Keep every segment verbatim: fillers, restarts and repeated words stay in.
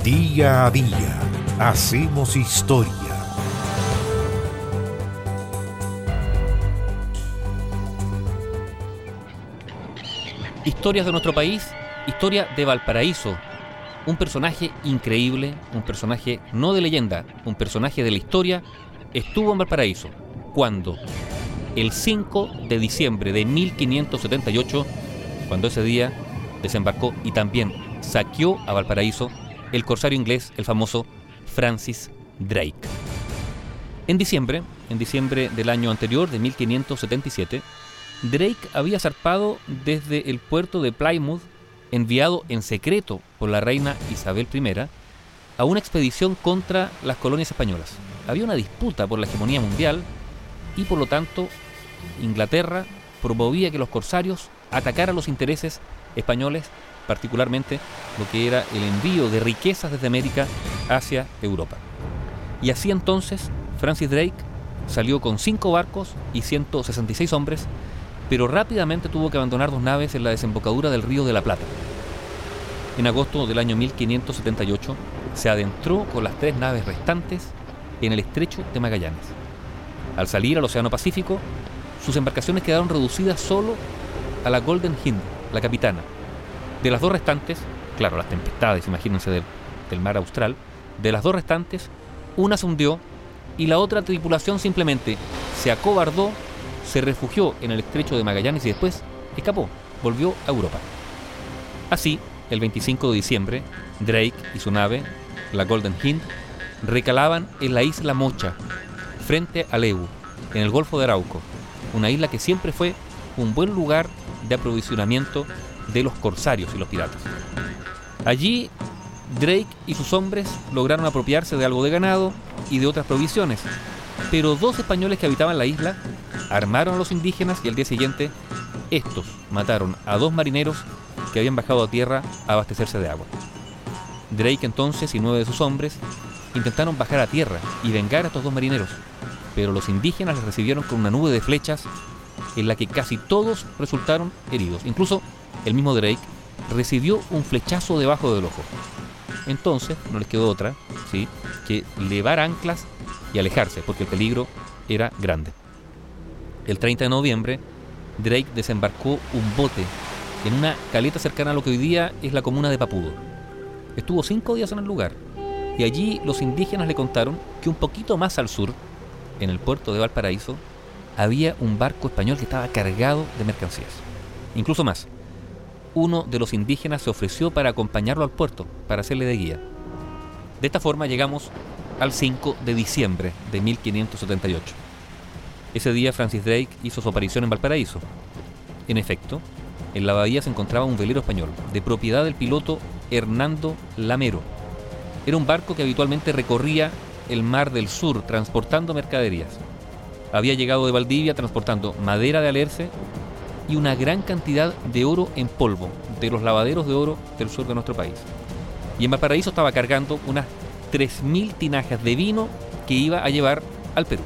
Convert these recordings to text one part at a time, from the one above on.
Día a día hacemos historia. Historias de nuestro país, historia de Valparaíso. Un personaje increíble, un personaje no de leyenda, un personaje de la historia, estuvo en Valparaíso. ¿Cuándo? El cinco de diciembre de mil quinientos setenta y ocho, cuando ese día desembarcó y también saqueó a Valparaíso el corsario inglés, el famoso Francis Drake. En diciembre, en diciembre del año anterior, de mil quinientos setenta y siete, Drake había zarpado desde el puerto de Plymouth, enviado en secreto por la reina Isabel primera, a una expedición contra las colonias españolas. Había una disputa por la hegemonía mundial y, por lo tanto, Inglaterra promovía que los corsarios atacaran los intereses españoles, particularmente lo que era el envío de riquezas desde América hacia Europa. Y así entonces Francis Drake salió con cinco barcos y ciento sesenta y seis hombres, pero rápidamente tuvo que abandonar dos naves en la desembocadura del Río de la Plata. En agosto del año mil quinientos setenta y ocho se adentró con las tres naves restantes en el estrecho de Magallanes. Al salir al Océano Pacífico, sus embarcaciones quedaron reducidas solo a la Golden Hind, la capitana. De las dos restantes, claro, las tempestades, imagínense, del, del mar austral, de las dos restantes, una se hundió y la otra tripulación simplemente se acobardó, se refugió en el estrecho de Magallanes y después escapó, volvió a Europa. Así, el veinticinco de diciembre, Drake y su nave, la Golden Hind, recalaban en la isla Mocha, frente a Lebu, en el Golfo de Arauco, una isla que siempre fue un buen lugar de aprovisionamiento de los corsarios y los piratas. Allí, Drake y sus hombres lograron apropiarse de algo de ganado y de otras provisiones, pero dos españoles que habitaban la isla armaron a los indígenas y al día siguiente estos mataron a dos marineros que habían bajado a tierra a abastecerse de agua. Drake entonces y nueve de sus hombres intentaron bajar a tierra y vengar a estos dos marineros, pero los indígenas les recibieron con una nube de flechas en la que casi todos resultaron heridos. Incluso el mismo Drake recibió un flechazo debajo del ojo. Entonces no les quedó otra, ¿sí?, que levar anclas y alejarse, porque el peligro era grande. El treinta de noviembre, Drake desembarcó un bote en una caleta cercana a lo que hoy día es la comuna de Papudo. Estuvo cinco días en el lugar y allí los indígenas le contaron que un poquito más al sur, en el puerto de Valparaíso, había un barco español que estaba cargado de mercancías. Incluso más, uno de los indígenas se ofreció para acompañarlo al puerto, para hacerle de guía. De esta forma llegamos al cinco de diciembre de mil quinientos setenta y ocho. Ese día Francis Drake hizo su aparición en Valparaíso. En efecto, en la bahía se encontraba un velero español, de propiedad del piloto Hernando Lamero. Era un barco que habitualmente recorría el Mar del Sur transportando mercaderías. Había llegado de Valdivia transportando madera de alerce y una gran cantidad de oro en polvo de los lavaderos de oro del sur de nuestro país. Y en Valparaíso estaba cargando unas tres mil tinajas de vino que iba a llevar al Perú.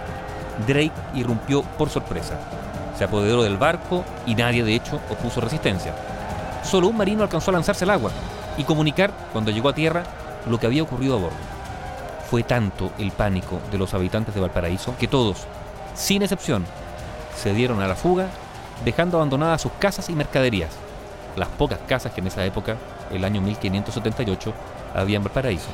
Drake irrumpió por sorpresa. Se apoderó del barco y nadie, de hecho, opuso resistencia. Solo un marino alcanzó a lanzarse al agua y comunicar, cuando llegó a tierra, lo que había ocurrido a bordo. Fue tanto el pánico de los habitantes de Valparaíso que todos, sin excepción, se dieron a la fuga, dejando abandonadas sus casas y mercaderías, las pocas casas que en esa época, el año mil quinientos setenta y ocho, había en Valparaíso.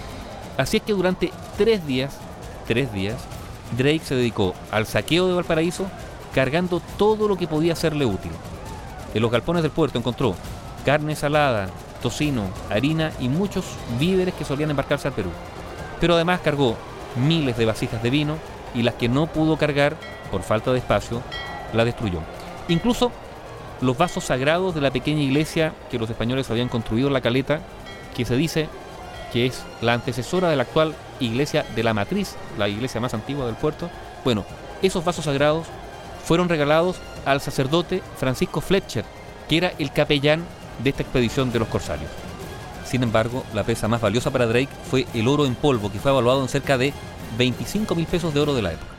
Así es que durante tres días, tres días, Drake se dedicó al saqueo de Valparaíso, cargando todo lo que podía serle útil. En los galpones del puerto encontró carne salada, tocino, harina y muchos víveres que solían embarcarse al Perú. Pero además cargó miles de vasijas de vino y las que no pudo cargar, por falta de espacio, la destruyó. Incluso los vasos sagrados de la pequeña iglesia que los españoles habían construido en la caleta, que se dice que es la antecesora de la actual iglesia de la Matriz, la iglesia más antigua del puerto. Bueno, esos vasos sagrados fueron regalados al sacerdote Francisco Fletcher, que era el capellán de esta expedición de los corsarios. Sin embargo, la presa más valiosa para Drake fue el oro en polvo, que fue evaluado en cerca de veinticinco mil pesos de oro de la época.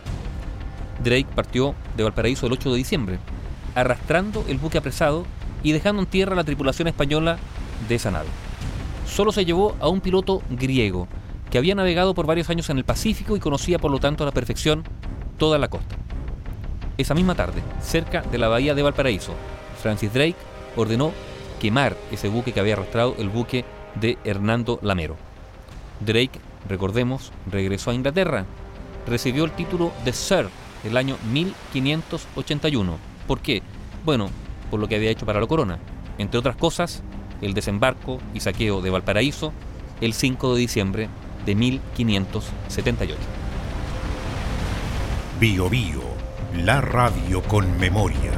Drake partió de Valparaíso el ocho de diciembre, arrastrando el buque apresado y dejando en tierra la tripulación española de esa nave. solo se llevó a un piloto griego que había navegado por varios años en el Pacífico y conocía por lo tanto a la perfección toda la costa. Esa misma tarde, cerca de la bahía de Valparaíso, Francis Drake ordenó quemar ese buque que había arrastrado el buque de Hernando Lamero. Drake, recordemos, regresó a Inglaterra, recibió el título de Sir el año mil quinientos ochenta y uno. ¿Por qué? Bueno, por lo que había hecho para la corona. Entre otras cosas, el desembarco y saqueo de Valparaíso el cinco de diciembre de mil quinientos setenta y ocho. Bio Bio, la radio con memoria.